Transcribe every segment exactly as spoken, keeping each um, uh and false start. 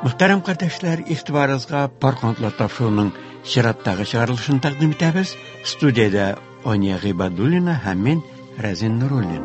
Muhtaram kardeşler, ihtibarınızga Parkantlar Tapşuğu'nun şirattағы çıkarılışını takdim etəbiz. Studiyada Anya G'ibadulina hem men Razin Nurulin.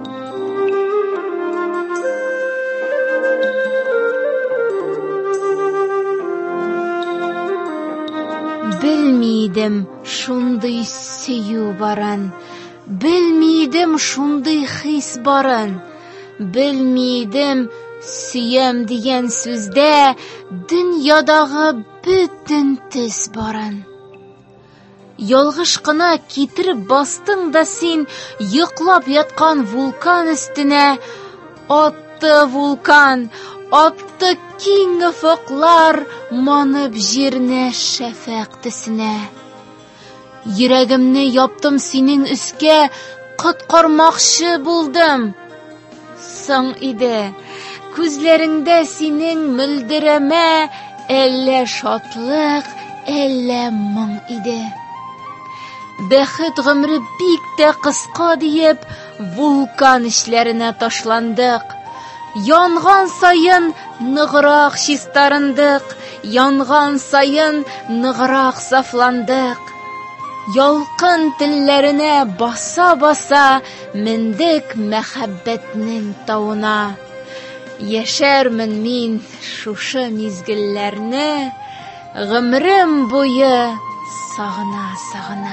Bilmiydim şunday seyu baran, bilmiydim şunday his baran, bilmiydim suyam degan so'zda dunyodağı bütün tis baran. Yolg'ishqina ketirib bosding da sen yiqlab yotgan vulkan ustine, otdi vulkan, otdi keng ufuqlar manib yerni shafaqtisine. Yuragimni yopdim sening ustga, qutqarmoqchi bo'ldim. So'ng edi ko'zlaringda sening mildirama, elle şatlık, elle ming edi. Baxit g'umri bikda qisqa deyib, vulkan ishlarına tashlandiq. Yongan sayın nig'roq shistarindiq, yongan sayın nig'roq saflandiq. Yolqin tillarine basa basa mindik muhabbatning tavuna. Yaşarmin min şuşa mizgillarni, g'umrim bo'yi sog'ina sog'ina.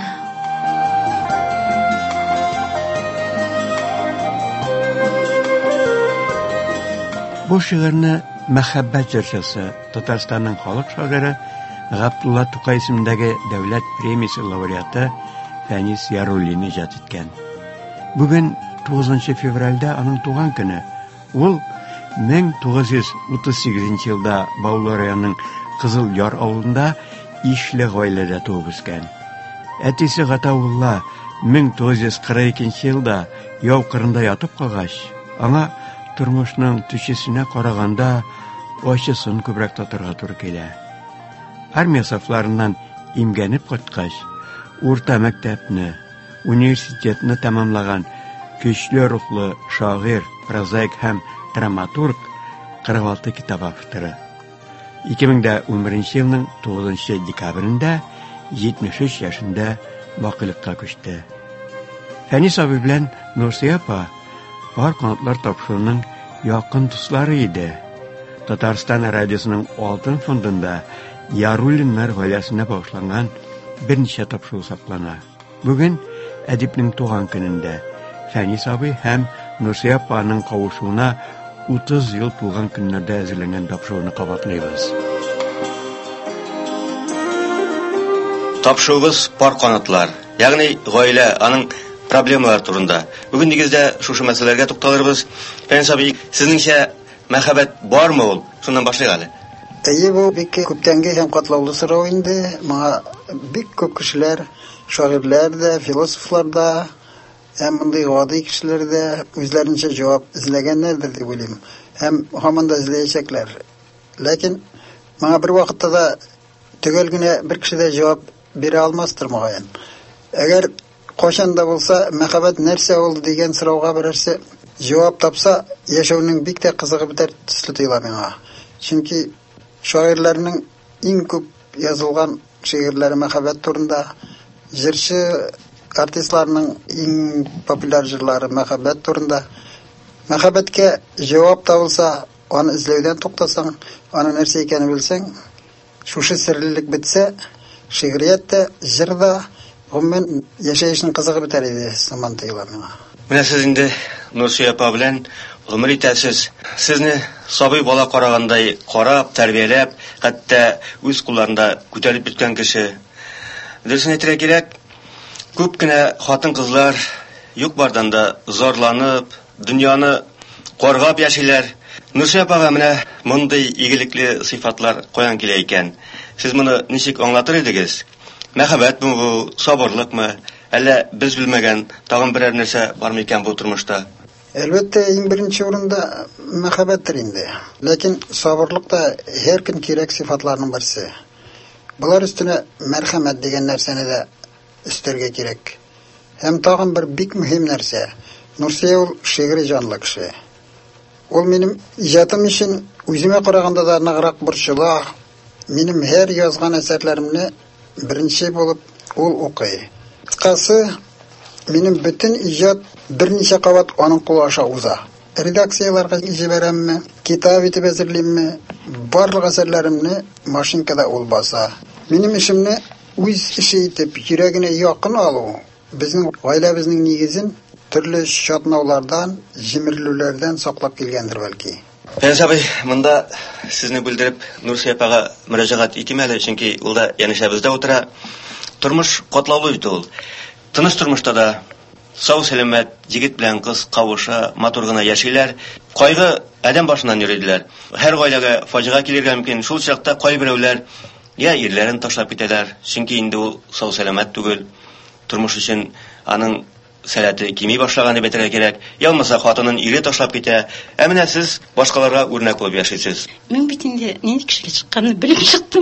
Bu şiirni Muhabbat Jirchisi Tataristonning xalq shoiri G'abdulla Tuqay ismidagi davlat premiyasi laureati Fanis Yarulin ijod etgan. Bugun to'qqizinchi fevralda uning tug'an kuni. Ul ming to'qqiz yuz o'ttiz sakkizinchi yilda Bavlariyaning Qizil Yor ovulida ishli oilada tug'ib o'sgan. Atisi G'ataulla ming to'qqiz yuz qirq ikkinchi yilda yov qirında yotib qolgach, anga turmushning tushisine qaraganda ochisin ko'proq totirga to'g'ri keladi. Armiya saflaridan imganib qaytgach, o'rta maktabni, universitetni tamomlagan kuchli ruhli shoir, prozaik ham dramaturg qirq olti kitob avtori. ikki ming o'n birinchi yilning to'qqizinchi dekabrida yetmish uch yoshida boqilikqa ko'chdi. Fanis abi bilan Nursiya opa Parkantlar Tapşuğu'nun yaqin do'stlari edi. Tatariston radiosuning oltin fondida Yarulinlar oilasine boshlangan bir necha tapşuğu saqlanadi. Bugun adibning tug'an kunida Fanis abi ham Nursiya opaning qavuşuğuna o'ttiz yil to'lgan kunlarda hazırlanan tapşuğunu qabatlaymiz. Tapşuğumuz Parkantlar, ya'ni oila, aning problemalar turunda. Bugün negizde şu meselelerge to'xtalırız. Fanis abi, sizningcha muhabbat bormi ol? Shundan boshlaylik. Ey bu bek ko'pdangi ham qatlovli so'rov endi. Menga bek ko'p kishilar, shoirlar da, filosoflar da, hem bunday g'odiy kishilar da o'zlarincha javob izlaganlardir deb o'ylayman. Ham hamon da izlayacaklar. Lekin menga bir vaqtda da tugalgina bir kishida javob bera olmasdir mo'g'ayan. Agar qo'shanda bo'lsa, muhabbat narsa bo'ldi degan so'rovga birarsa javob topsa, yashowning bikta qizig'i bitar tusli tuyuladi menga. Chunki shoirlarning eng ko'p yozilgan she'rlari muhabbat turida, jirchi artistlarning eng populyar jurlari muhabbat turida. Muhabbatga javob topilsa, onu izlashdan to'xtasang, onu narsa ekanini bilsang, shushi sirlilik bitsa, she'riyatda, jirda umuman yashashning qizig'i bitar edi, zamon tuyuladi menga. Mana siz endi Nursiya opa bilan umr etasiz. Sizni sobiy bola qaraganday qarab, tarbiyalab, hatto o'z qo'llarida ko'tarib bitgan kishi. Dirsin aytira kerak, ko'pgina xotin qizlar yo'q bardanda zorlanib, dunyoni qo'rg'ab yashaylar. Nursiya opaga mana bunday egilikli sifatlar qo'yan kelar ekan. Siz buni nechik anglatır edingiz? Muhabbat bu, sabrlıkmı? Әлі biz bilmegen tağın birer narsa barmı ekan bu turmuşda? Elbette en birinchi o'rinda muhabbatdir endi. Lekin sabrlik da her kun kerak sifatlarning birisi. Bular ustine merhamet degan narsani da üstlerge kerak. Hem tağın bir bik muhim narsa. Nursiya ol şiiri canlı kishi. Ol menim ijatim için Үземә караганда да ныграк борчыла. Минем һәр язган әсәрләремне беренче булып ул укый. Кыскасы, минем бөтен иҗат берничә кабат аның кулы аша уза. Редакцияларга җибәрәмме, китап итеп әзерлимме, барлык әсәрләремне машинкада ул баса. Минем эшемне үз эше итеп йөрәгенә якын алу безнең гаиләбезнең нигезен төрле шатнаулардан, җимерелүләрдән саклап килгәндер бәлки. Фәнис абый, монда сезне бүлдереп Нурсия апага мөрәҗәгать итим әле, чөнки ул да янәшәбездә утыра. Тормыш катлаулы бит ул. Тыныч тормышта да сау сәламәт җегет белән кыз кавыша, матур гына яшиләр. Кайгы адәм башыннан йөридиләр. Һәр гаиләгә фаҗига килергә мөмкин. Шул чакта кайберәүләр я ирләрен ташлап китәләр, чөнки инде ул сау сәламәт түгел. Тормыш өчен аның сәләте кими башлаган дип әйтергә кирәк. Ялмаса хатынын ире ташлап китә. Ә менә сез башкаларга үрнәк булып яшисез. Мин бит инде нинди кешегә чыкканны белеп чыктым.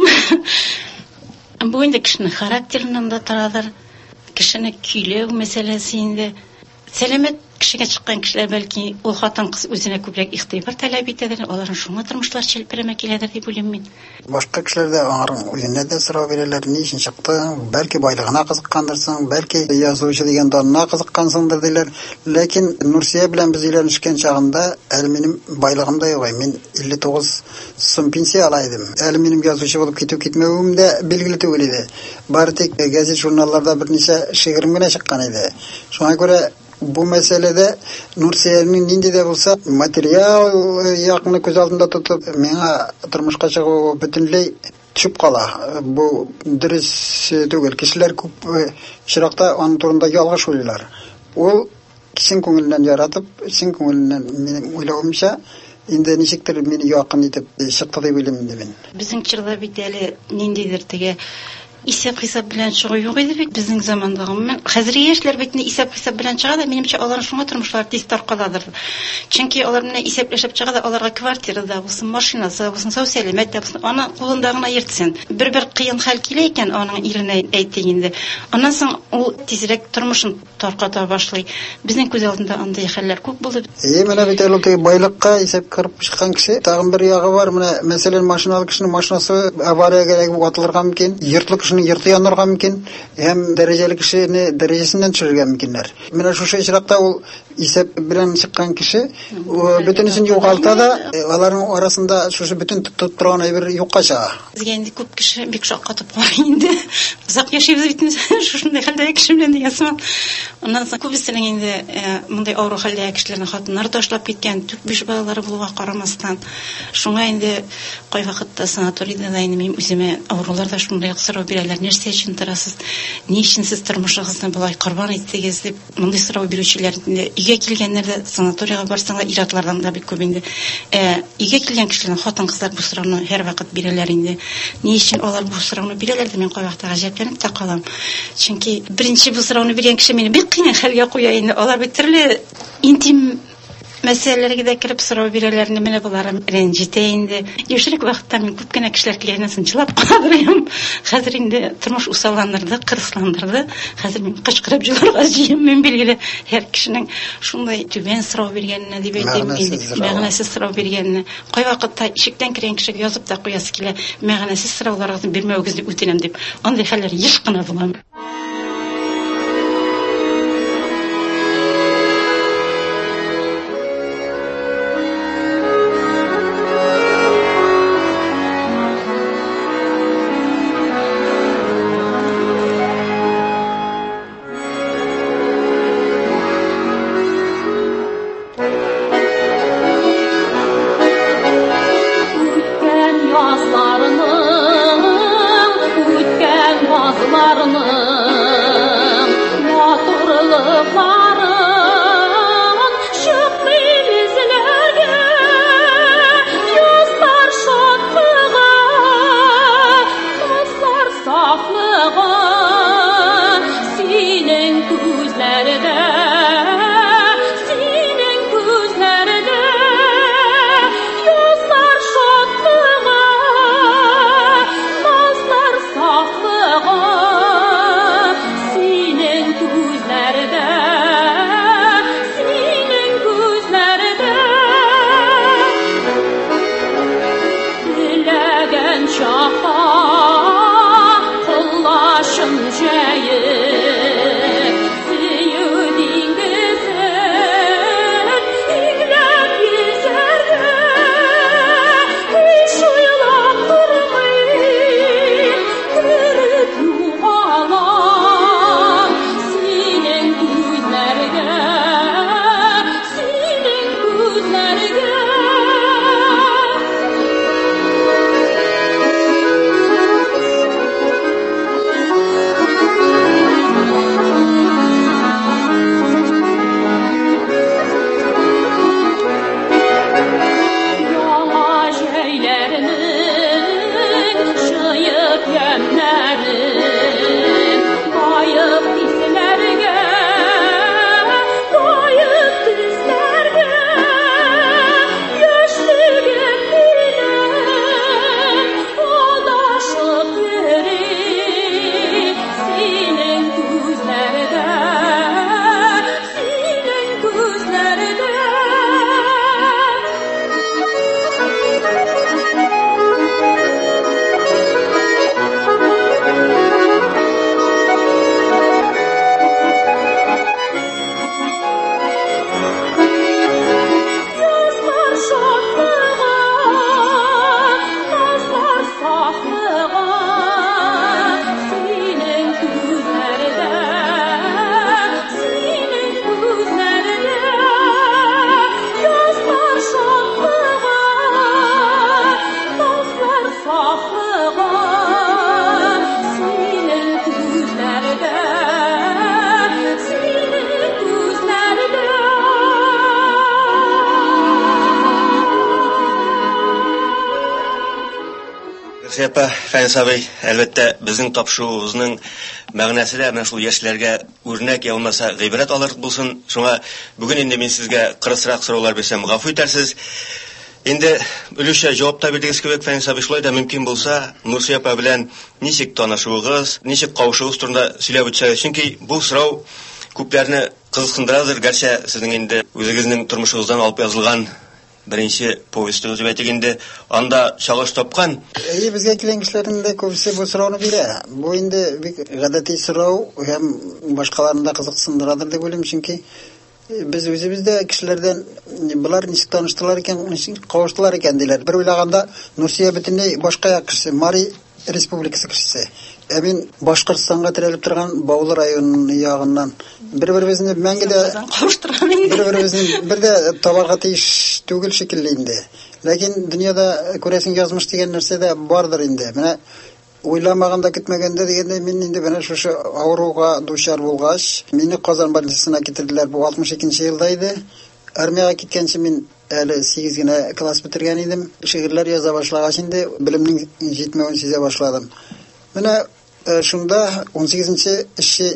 Бу инде кешенең характерынан да торадыр. Кешене көйләү мәсьәләсе инде. Сәламәт кешегә чыккан кешеләр бәлки ул хатын кыз үзенә күбрәк игътибар таләп итәдер, аларның шуңа тормышлар челпәрәмә киләдер дип уйлыйм мин. Башка кешеләр дә аңарның үзенә дә сорау бирәләр, ни өчен чыктың? Бәлки байлыгына кызыккандырсың, бәлки язучы дигән данына кызыккансыңдыр диләр. Ләкин Нурсия белән без өйләнешкән чагында әле минем байлыгым да юк. Мин илле тугыз сум пенсия ала идем. Әле минем язучы булып китү китмәвем дә билгеле түгел иде. Бары тик газет журналларда берничә шигырем генә чыккан иде. Шуңа күрә бу мәсьәләдә Нурсиянең нинди дә булса материал якны күз алдында тотып, миңа тормышка чыгу бөтенләй төшеп кала. Бу дөрес түгел. Кешеләр күп чиракта аның турында ялгыш уйлыйлар. Ул кисен күңеленнән яратып, кисен күңеленнән минем уйлавымча инде ничектер мине якын итеп чыкты дип уйлыйм инде мин. Безнең чорда бит әле ниндидер теге исәп хисап белән чыгу юк иде бит безнең заманда. Мен хәзерге яшьләр бит исәп хисап белән чыга да, минемчә алар шуңа тормышлар тиз таркаладыр. Чөнки алар менә исәпләшеп чыга да, аларга квартирада булсын, машинасы булсын, сау сәламәт булсын, аны кулында гына йөртсен. Бер-бер кыен хәл килә икән, аның иренә әйтте инде. Аннан соң ул тизрәк тормышын тарката башлый. Безнең күз алдында андый хәлләр күп булды. Е, менә бит әле теге байлыкка исәп кырып чыккан кеше, тагын бер ягы бар. Менә мәсәлән машиналы кешенең машинасы авариягә эләгеп ватылырга мөмкин, йортлы кешенең йорты янырга мөмкин, һәм дәрәҗәле кешене дәрәҗәсеннән төшерергә мөмкиннәр. Менә шушы чиракта ул исәп белән чыккан кеше бөтенесен югалта да, аларның арасында шушы бөтен тотып торган әйбер юкка чыга. Безгә инде күп кеше бик шаккатып калган инде. Узак яшибез бит шушындай хәлдә кеше белән диясем. Аннан соң күбесенең инде мондай авыру хәлдә кешеләрне хатыннар ташлап киткән, түк биш балалары булуга карамастан. Шуңа инде кай вакытта санаторийда да инде мин үземә авыруларда шундый сорау бирәләр. Нәрсә өчен торасыз? Ни өчен сез тормышыгызны булай корбан иттегез дип мондай сорау бирүчеләр инде өйгә килгәннәрдә санаторийга барсаңлар иратлардан да бик күп инде. Э, өйгә килгән кешеләрнең хатын-кызлар бу сорауны һәр вакыт бирәләр инде. Ни өчен алар бу сорауны бирәләр дип мин кай вакытта гаҗәпләнеп тә калам. Чөнки беренче бу сорауны биргән кеше мине бик кыен хәлгә куя инде. Алар бит төрле интим мәсьәләләргә дә кирип сорау бирәләр, менә булар рәнҗетә инде. Яшьлек вакытта мин күп кенә кешеләр килгәннән соң җылап кадырыйм. Хәзер инде тормыш усалландырды, кырысландырды. Хәзер мин кычкырып җыларга җыем, мин билгеле һәр кешенең шундай түбән сорау биргәненә дип әйтәм инде. Мәгънәсез сорау биргәненә. Кай вакытта ишектән кергән кешегә язып та куясы килә. Мәгънәсез сорауларыгызны бирмәүегезне үтенәм дип. Андый хәлләр еш кына була. Yazlarının, ütkən bazlarının Сепа Фәнсабый, әлбәттә безнең тапшыруыбызның мәгънәсе дә менә шул яшьләргә үрнәк ялмаса гыйбрәт алырлык булсын. Шуңа бүген инде мин сезгә кырысрак сораулар бирсәм, гафу итәрсез. Инде өлешчә җавап та бирдегез кебек, Фәнсабый, шулай да мөмкин булса, Нурсия апа белән ничек танышуыгыз, ничек кавышуыгыз турында сөйләп үтсәгез, чөнки бу сорау күпләрне кызыксындырадыр, гәрчә сезнең инде үзегезнең тормышыгыздан алып язылган беренче повестыгыз дип әйтгәндә, анда чагыш тапкан. Әйе, безгә килгән кешеләрнең дә күбесе бу сорауны бирә. Бу инде бик гадәти сорау һәм башкаларны да кызыксындырадыр дип уйлыйм, чөнки без үзебез дә кешеләрдән булар ничек таныштылар икән, ничек кавыштылар икән диләр. Бер уйлаганда Нурсия бөтенләй башка кеше, Мари Республикасы кешесе. Ә мин Башкортстанга терәлеп торган Баулы районы ягыннан бер-беребезне мәңгедә кавыштырган инде. Бер-беребезне бер дә табарга тиеш түгел шикелле инде. Ләкин дөньяда күрәсең язмыш дигән нәрсә дә бардыр инде. Менә уйламаганда, көтмәгәндә дигәндә мин инде менә шушы авыруга дучар булгач, мине Казан больницасына китерделәр. Бу алтмыш икенче елда иде. Армиягә киткәнче мин әле сигез генә класс бетергән идем. Шигырьләр яза башлагач инде белемнең җитмәвен сизә башладым. Менә шунда он сигезенче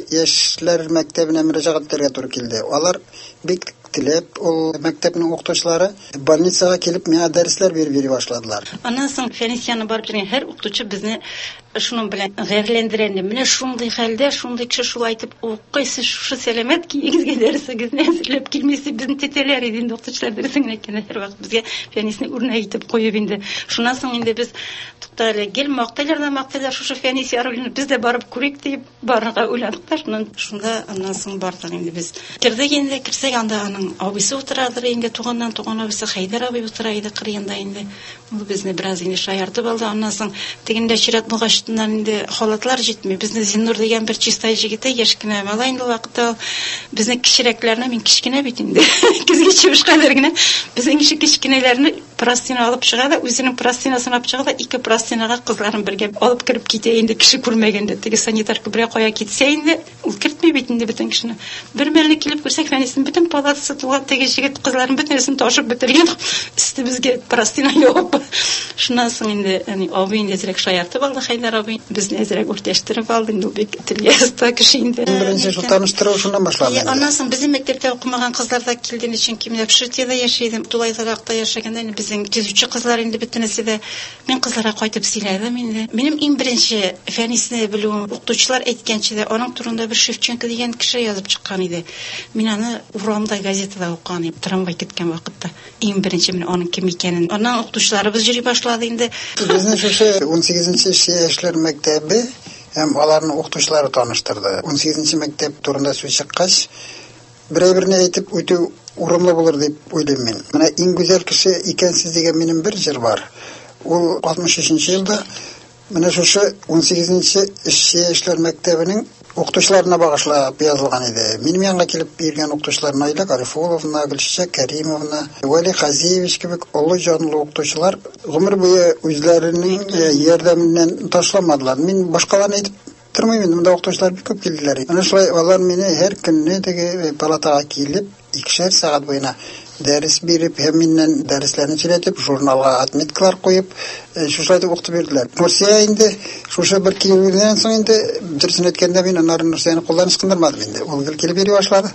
яшьләр мәктәбенә мөрәҗәгать итәргә туры килде. Алар бик теләп, ул мәктәпнең укытучылары больницага килеп миңа дәресләр биреп башладылар. Аннан соң Фәнисияны барып торган һәр укытучы безне шуның белән гайрләндерәнде. Менә шундый хәлдә, шундый кеше шулай әйтеп, укыйсыз, шушы сәламәт киегезгә дәресегезне әзерләп килмәсе, безне тетәләр иде инде укытучылар дәресен әйткәндә һәр вакыт безгә Фәнисне үрнәк итеп куеп инде. Шуннан соң инде без туктале, гел мактайлар да мактайлар, шушы Фәнисия ролен без дә барып күрик дип барырга уйладык. Шунда аннан соң бардык инде без. Кирдек инде, кирсәк анда аның абыйсы утырадыр инде, туганнан туган абыйсы Хайдар абый утыра иде кырыенда инде. Ул безне бераз инде шаяртып алды. Аннан соң тегендә чират булгачтан инде халатлар җитми. Безне Зиннур дигән бер чистай җигете, яшькенә малай инде вакытта безне кичерәкләрне, мин кичкенә бит инде. Күзгә чыгыш кадәр генә безнең ише кичкенәләрне простина алып чыга да, үзенең простинасын алып чыга да, ике простинага кызларын бергә алып кирип китә инде, кеше күрмәгәндә. Теге санитар күбрәк кая китсә инде, ул кертми бит инде бөтен кешене. Бер мәлне килеп күрсәк, Фәнисен бөтен палатасы тулган, теге җигет кызларын бөтенесен ташып бетергән. Исте безгә простина юк. Шуннан соң инде, яни абый инде зрәк шаяртып алды Хайдар абый. Безне зрәк үртәштереп алды инде, бик телгәстә кеше инде. Беренче шул таныштыру шуннан башланды. Аннан соң безнең мәктәптә укымаган кызлар да килде, чөнки менә Пшутиядә яшәйдем, Тулайдагакта яшәгәндә без Безнең кизүче кызлар инде бөтенесе дә мин кызларга кайтып сөйләдем инде. Минем иң беренче фәнисне белүем, укытучылар әйткәнчә дә, аның турында бер Шевченко дигән кеше язып чыккан иде. Мин аны урамда газетада укыган идем, трамвай киткән вакытта. Иң беренче мин аның кем икәнен. Аннан укытучыларыбыз йөри башлады инде. Безнең шушы он сигезенче яшьләр мәктәбе һәм аларның укытучылары таныштырды. он сигезенче мәктәп турында сүз чыккач, берәй-берне әйтеп үтү урынлы булыр дип уйлыйм мин. Менә иң гүзәл кеше икәнсез дигән минем бер җыр бар. Ул алтмыш өченче елда менә шушы он сигезенче яшьләр мәктәбенең укытучыларына багышлап язылган иде. Минем янга килеп биргән укытучылар Найла Гарифуловна, Гөлчәчәк Кәримовна, Вали Хазиевич кебек олы җанлы укытучылар гомер буе үзләренең ярдәменнән ташламадылар. Мин башкаларны әйтеп тормыйм, монда укытучылар бик күп килделәр. Менә шулай алар мине һәр көнне теге палатага килеп, икешәр сәгать буена дәрес биреп, һәм миннән дәресләрне сөйләтеп, журналга отметкалар куеп, шулай дип укытып бирделәр. Нурсия инде шушы бер килүдән соң инде дөресен әйткәндә мин аннан Нурсияны кулдан ычкындырмадым инде. Ул гел килеп йөри башлады.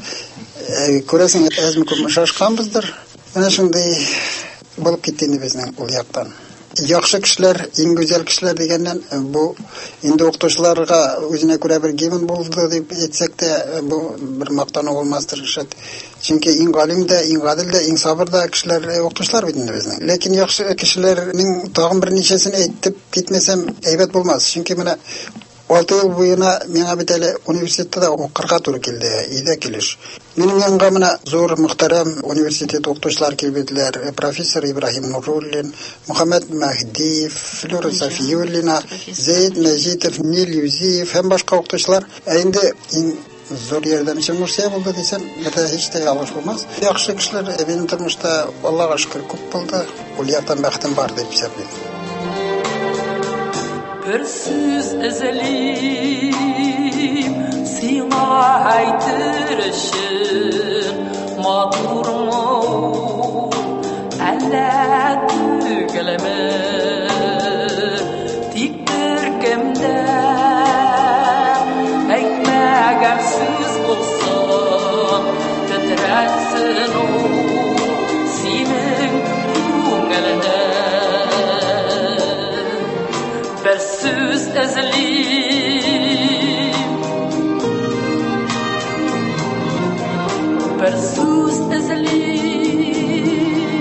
Күрәсең, әзме күп шашканбыздыр. Менә шундый булып китте инде безнең ул яктан. Яхшы кешеләр, иң гүзәл кешеләр дигәннән бу инде укытучыларга үзенә күрә бер гимн булды дип әйтсәк тә, бу бер мактану булмастыр. Чөнки иң галим дә, иң гадил дә, иң сабыр да кешеләр укытучылар бит инде безнең. Ләкин яхшы кешеләрнең тагын бер ничәсен әйтеп китмәсәм әйбәт булмас. Чөнки менә алты ел буена миңа бит әле университетта укырга туры килде, өйдә килеш. Минем янга менә зур мөхтәрәм университет укытучылар килбедләр, профессор Ибраһим Нуруллин, Мөхәммәд Мәһдиев, Флора Сафиуллина, Зәйд Мәҗитов, Нил Юзиев һәм башка укытучылар. Инде зур ярдәмче Нурсия булды дисәм, бер һич тә ялгыш булмас. Яхшы кешеләр минем тормышта, Аллага шөкер, күп булды. Ул яктан бәхтем бар дип исәпләйм. Bir söz ezelim sina aytır için matur mu elle tügeleme diktir kemde ekmeğem söz olsa titretsin o senin tügelene bir söz ezelim bir söz ezelim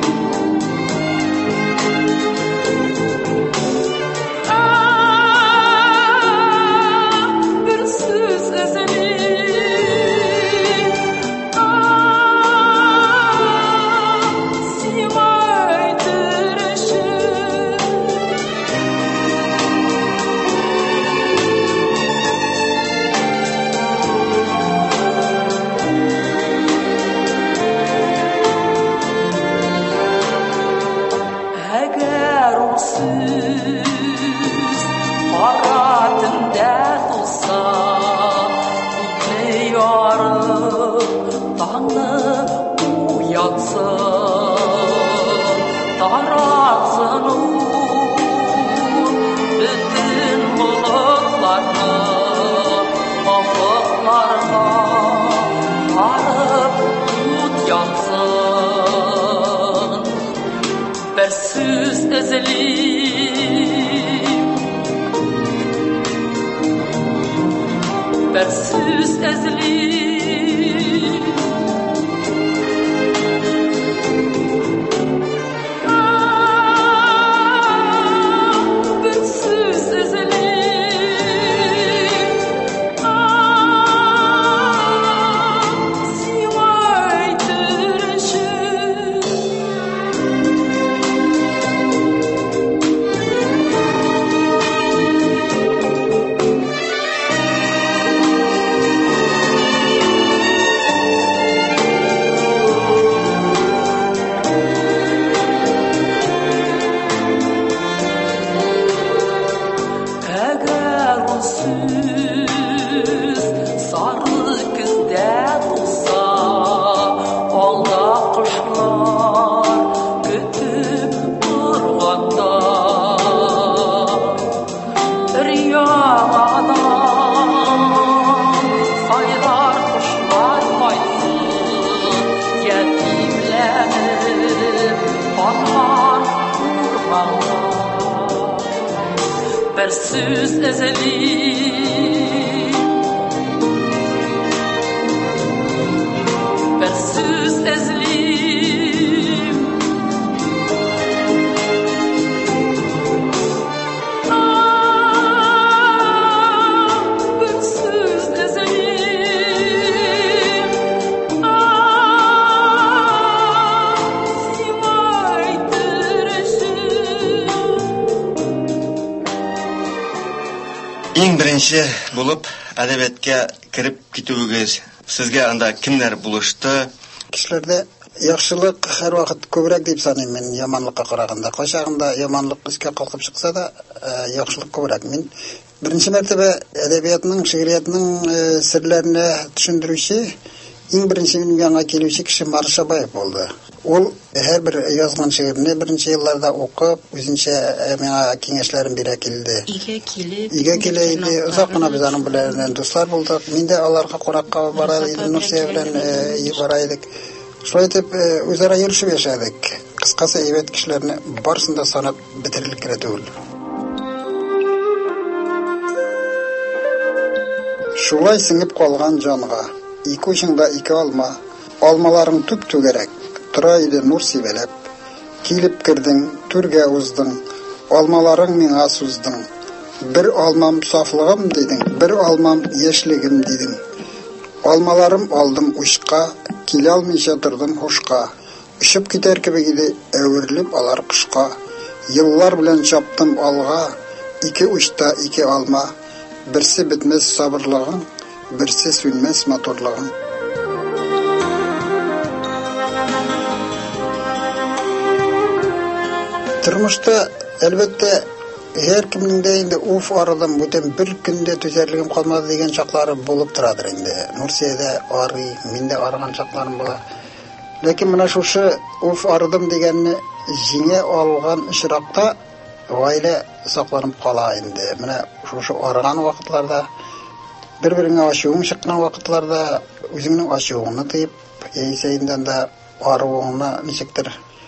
ah bir söz ezelim ah simaydır bir söz ezelim bir söz ezelim ah bir söz ezelim ah sivaydır Yetimlenip, batman bersiz ezelim, bersiz ezelim. Ah, bersiz ezelim. Ah, simay tirişim. Иң беренче булып әдәбиятка кирип китүегез сезгә анда кемнәр булышты? Кешеләрдә яхшылык һәрвакыт күбрәк дип саныйм мин яманлыкка караганда. Кайчагында яманлык искә калкып чыкса да, яхшылык күбрәк. Мин беренче мәртәбә әдәбиятның, шигъриятның серләренә төшендерүче, иң беренче минем янга килүче кеше Маршабаев булды. Ул һәрбер язган шигырьне беренче елларда укып, үзенчә миңа киңәшләрен бирә килде. Игә килеп, Игә килә иде, озак кына без аның белән дуслар булдык. Мин дә аларга куракка бара идем, Нурсия белән бара идек. Шулай итеп, үзара йөрешеп яшәдек. Кыскасы, әйбәт кешеләрне барысын да санап бетерерлек түгел. Шулай сеңеп калган җанга, ике учыңда ике алма, алмаларың түп түгәрәк, тора иде нур сибәләп. Килеп кирдең, түргә уздың, алмаларың миңа суздың. Бер алмам сафлыгым дидең, бер алмам яшьлегем дидең. Алмаларым алдым учка, килә алмыйча тордым хушка. Ушып китәр кебек иде, әверлеп алар кышка. Еллар белән чаптым алга, ике учта ике алма. Берсе битмәс сабырлыгың, берсе сүнмәс моторлыгың. Тормышта әлбәттә һәр кемнең дә инде уф арыдым, бүтән бер көндә түзәрлегем калмады дигән чаклары булып торадыр инде. Нурсиядә арый, миндә арыган чакларым була. Ләкин менә шушы уф арыдым дигәнне җиңә алган очракта гаилә сакланып кала инде. Менә шушы арыган вакытларда, бер-береңә ачуың чыккан вакытларда үзеңнең ачуыңны тыеп, яисә да арыуыңны ничектер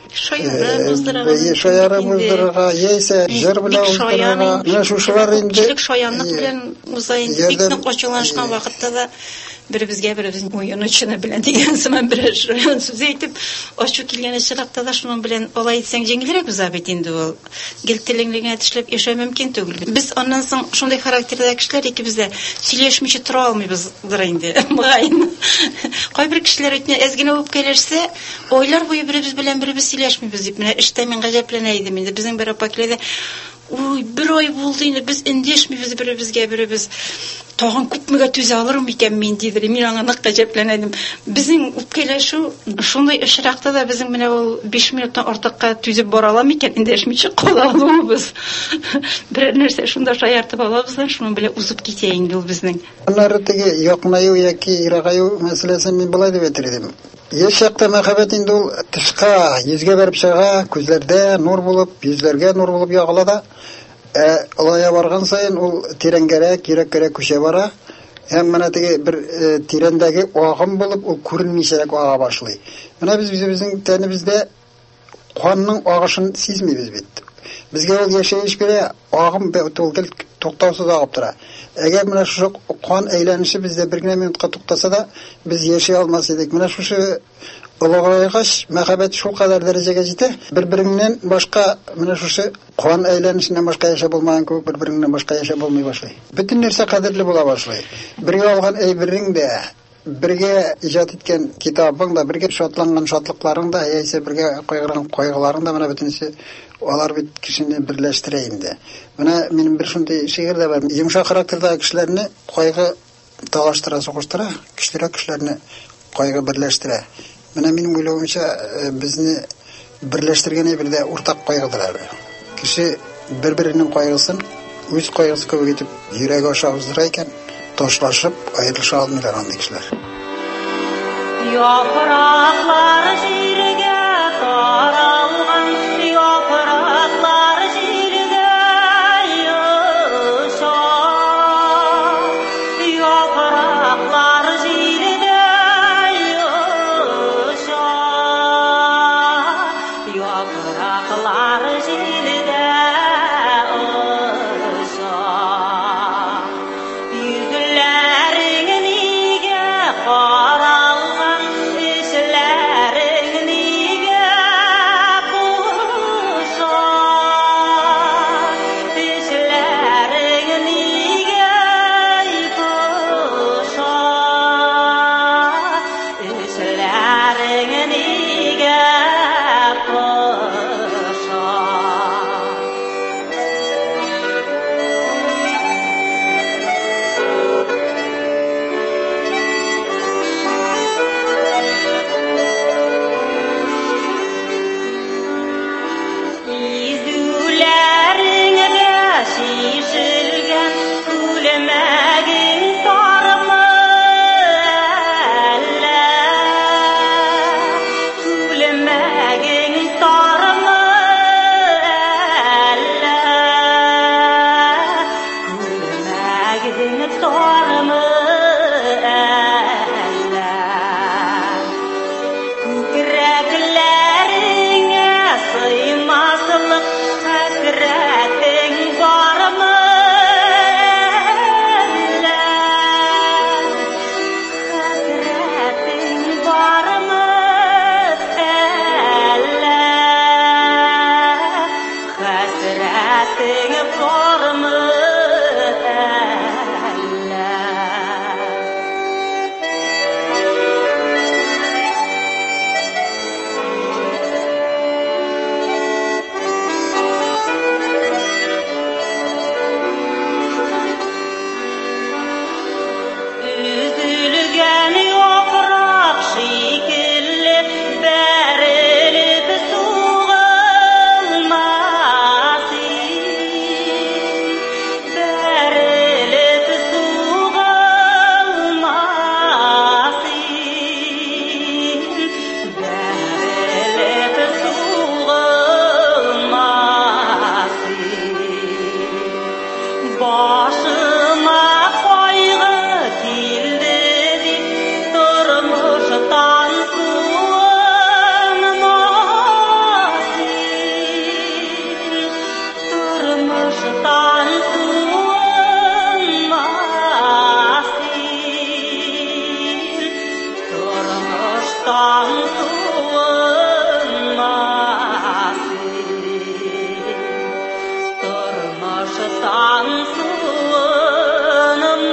Шаяры буздырырга, шаяры буздырырга, яисә җыр белән уздырырга. Менә шушылар инде шаянлык белән узай инде бик нык ачуланышкан вакытта да бер-безгә беребез уен өчен белән дигән сыман бер шаян сүз әйтеп, ачу килгән чиракта да шуның белән алай итсәң җиңелрәк уза бит инде ул. Гелтелеңлегенә тешләп яшәү мөмкин түгел. Без аннан соң шундый характерлы кешеләр икебез дә сөйләшмичә тора алмыйбыз инде. Мөгаен. Кайбер кешеләр үтне әзгенә үпкәләшсә, ойлар буе беребез белән беребез сөйләшмибез дип. Менә эштә мин гаҗәпләнә идем инде. Безнең бер апакләдә уй, бер ай булды инде без эндәшмибез беребезгә беребез. Тагын күпмегә түзә алырмы икән мин дидер. Мин аңа нык гаҗәпләнәдем. Безнең үпкәләшү шундый очракта да безнең менә ул биш минуттан артыкка түзеп бара аламы икән, эндәшмичә кала алабыз. Бер нәрсә шунда шаяртып алабыз да шуның белән узып китә инде ул безнең. Аннары теге якынаю яки ирагаю мәсьәләсен мин булай дип әйтер Яшь чакта мәхәббәт инде ул тышка, йөзгә бәреп чыга, күзләрдә нур булып, йөзләргә нур булып ягыла да, ә алая барган саен ул тирәнгәрәк, йөрәккәрәк күчә бара. Һәм менә теге бер тирәндәге агым булып ул күренмичәрәк ага башлый. Менә без үзебезнең тәнебездә канның агышын сизмибез бит. Безгә ул яшәеш бирә, агым бәтүгел туктаусыз агып тора. Әгәр менә шушы кан әйләнеше бездә бер генә минутка туктаса да, без яшәй алмас идек. Менә шушы улыгайгач, мәхәббәт шул кадәр дәрәҗәгә җитә. Бер-береңнән башка менә шушы кан әйләнешеннән башка яшәп булмаган кебек бер-береңнән башка яшәп булмый башлый. Бөтен нәрсә кадерле була башлый. Бергә алган әйберең дә, бергә иҗат иткән китабың да, бергә шатланган шатлыкларың да, яисә бергә кайгырган кайгыларың да менә бөтенсе алар бит кешене берләштерә инде. Менә минем бер шундый шигырь дә бар. Йомшак характерлы кешеләрне кайгы талаштыра, сугыштыра, көчлерәк кешеләрне кайгы берләштерә. Менә минем уйлавымча безне берләштергән әйбер уртак кайгыдыр. Кеше бер-беренең кайгысын үз кайгысы кебек итеп йөрәге аша уздыра икән, ташлашып аерылыша алмыйлар андый кешеләр. Яфраклар җиргә таралган, яфраклар җиргә яша, яфраклар җиргә яша, яфраклар җиргә яша. Başıma koygu kildi dip durmuştan suğum masil durmuştan suğum masil durmuştan suğum masil durmuştan suğum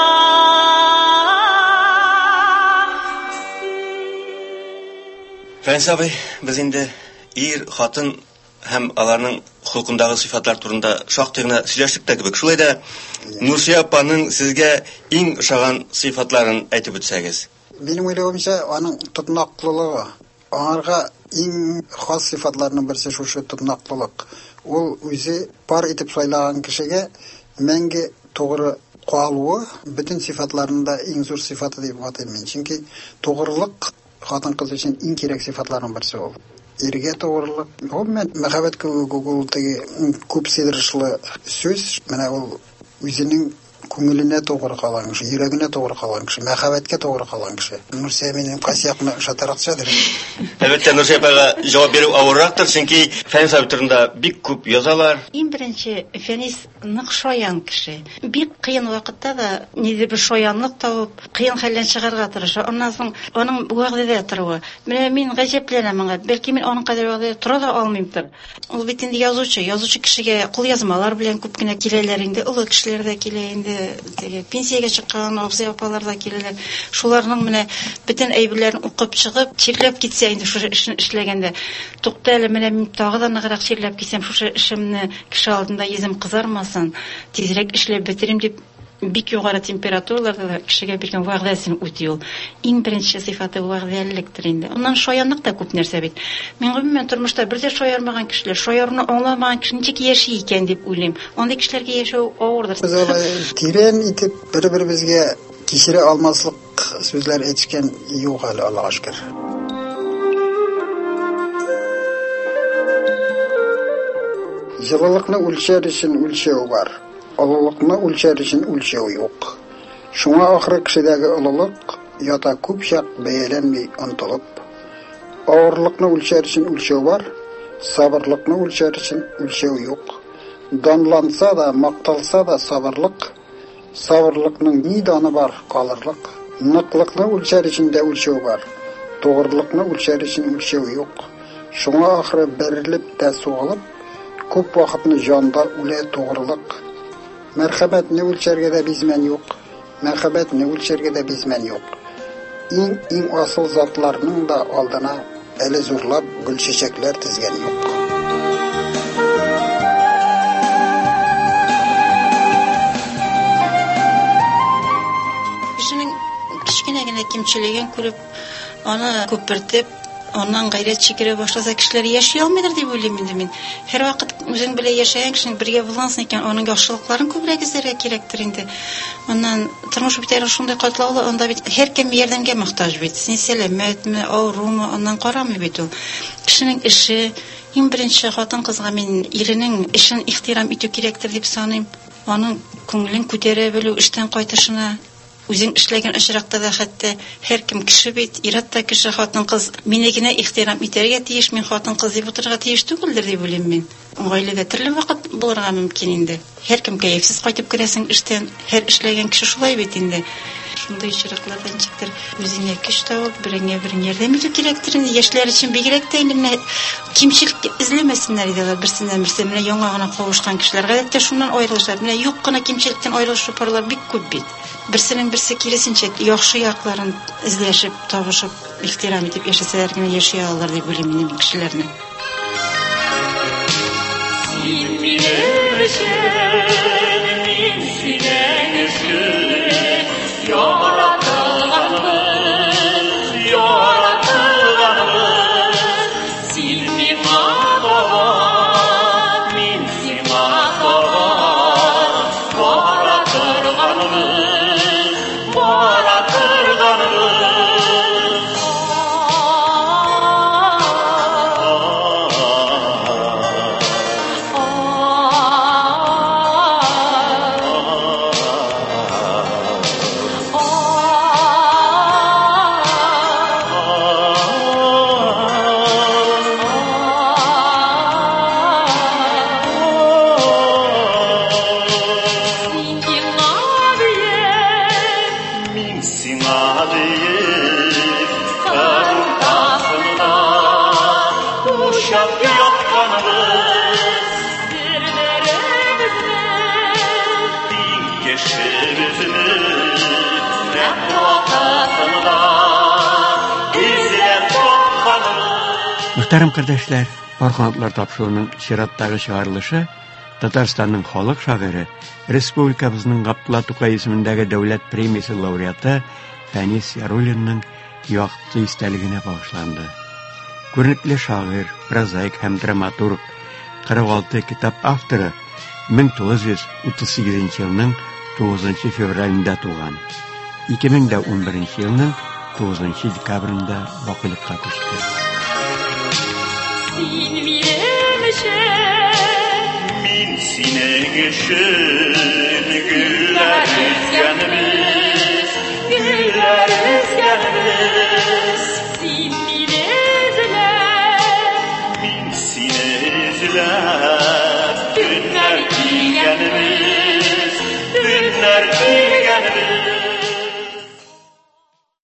Фәнис абый, без инде ир, хатын һәм аларның хукукындагы сыйфатлар турында шактый гына сөйләштек тә кебек. Шулай да Нурсия апаның сезгә иң ошаган сыйфатларын әйтеп үтсәгез. Benim уйлавымча, аның тотынаклылыгы, аңарга иң хас сыйфатларның берсе шушы тотынаклылык. Ул үзе пар итеп сайлаган кешегә мәңге тугры калуы бөтен сыйфатларында иң зур сыйфаты дип атыйм мин. Чөнки тугрылык хатын-кыз өчен иң кирәк сыйфатларның берсе ул. Иргә тугрылык, гомумән мәхәббәт күп күп сыйдырышлы сүз, менә ул үзенең күңеленә тугры калган кеше, йөрәгенә тугры калган кеше, мәхәббәткә тугры калган кеше. Нурсия минем касыякны шатаракчадыр. Әлбәттә, Нурсия апага җавап бирү авыррактыр, чөнки Фәнис абый турында бик күп язалар. Иң беренче Фәнис нык шаян кеше. Бик кыен вакытта да ниндидер бер шаянлык табып, кыен хәлдән чыгарга тырыша. Аннан соң аның вәгъдәдә торуы. Менә мин гаҗәпләнәм аңа. Бәлки мин аның кадәр вәгъдәдә тора да алмыймдыр. Ул бит инде язучы, язучы кешегә кул язмалар белән күп кенә киләләр инде, улы кешеләр дә килә инде. Теге пенсиягә чыккан абзый апалар да киләләр. Шуларның менә бөтен әйберләрен укып чыгып, чирләп китсә инде шу эшен эшләгәндә. Тукта әле менә мин тагы да ныграк чирләп китсәм, шу эшемне кеше алдында йөзем кызармасын, тизрәк эшләп битерим дип бик югары температураларда кешегә биргән вәгъдәсен үти ул. Иң беренче сыйфаты вәгъдәлелектер инде. Оннан шаянлык та күп нәрсә бит. Мин гомумән тормышта бер дә шаярмаган кешеләр, шаярны аңламаган кеше ничек яши икән дип уйлыйм. Андый кешеләргә яшәү авырдыр. Без алай тирән итеп бер-беребезгә кичерә алмаслык сүзләр әйткән юк әле, Аллаһка шөкер. Җылылыкны үлчәр өчен үлчәү бар. Олылыкны үлчәр өчен үлчәү юк. Шуңа ахры кешедәге олылык ята күп чак бәяләнми онтылып. Авырлыкны үлчәр өчен үлчәү бар, сабырлыкны үлчәр өчен үлчәү юк. Данланса да, макталса да сабырлык, сабырлыкның ни даны бар калырлык. Ныклыкны үлчәр өчен дә үлчәү бар, тугрылыкны үлчәр өчен үлчәү юк. Шуңа ахры бәрелеп тә сугылып, күп вакытны җанда үлә тугрылык. Мәрхәбәтне үлчәргә дә бизмән юк. Мәрхәбәтне үлчәргә дә бизмән юк. Иң иң асыл затларның да алдына әле зурлап гүл чәчәкләр тезгән юк. Кешенең кичкенә генә кимчелеген күреп, аны күпертеп, ondan gayret çekire başlasa kişiler yaşayamıdır diye uyluyum inде min. Her vakit özün bile yaşayan kişinin birge bulansın iken onun yaşlılıkların köprek izlere gerektir indi. Ondan tırmış biter şunday katlaulu onda bit her kim yardımga muhtaç bit. Sen selamet mi, avru mu ondan qaramı bit ol. Kişinin işi en birinci hatan kızga min irinin işin ihtiram etü gerektir dip sanayım. Onun көңелен күтәрә белү, эштән кайтышына, үзең эшләгән очракта да хәтта һәркем кеше бит, иратта кеше хатын-кыз мине генә ихтирам итәргә тиеш, мин хатын-кыз дип утырырга тиеш түгелдер дип уйлыйм мин. Гаиләдә төрле вакыт булырга мөмкин инде. Һәркем кәефсез кайтып керәсең эштән, һәр эшләгән кеше шулай бит инде. Шундай очраклардан чиктер үзеңә көч табып, береңә берең ярдәм итү кирәктер инде. Яшьләр өчен бигрәк тә инде менә кимчелек эзләмәсеннәр иде алар, берсеннән берсе менә яңа гына кавышкан кешеләр гадәттә шуннан аерылышалар. Менә юк кына кимчелектән аерылышу парлар бик күп бит. Берсенең берсе киресенчә яхшы якларын эзләшеп, табышып, ихтирам итеп яшәсәләр генә яши алалар дип уйлыйм мин кешеләрне. Uçrap yatkanımız Sirlerimizni Geçimizni Hep vakasında İzlep topkanımız Muhtaram kardeşler, Orxanatlar Tapşuru'nun Şirat'tagı çıgarılışı Tatarstan'ın xalq şagiri, Respublikamızın Abdulla Tokay ismindagi davlat premiyasi laureati Fanis Yarulinning yoqti istaligine bağışlandı. Ko'rnikli şagir, prozaik hem dramaturg, qirq olti kitap avtori ming to'qqiz yuz o'ttiz sakkizinchi yilning to'qqizinchi fevralida tug'ilgan. ikki ming o'n birinchi yilning to'qqizinchi dekabrida voqelikqa ko'chdi. Sin menimcha Min sening üçün Güller üzgenimiz Güller üzgenimiz Sin meni izlab Min seni izlep Günler giygenimiz Günler giygenimiz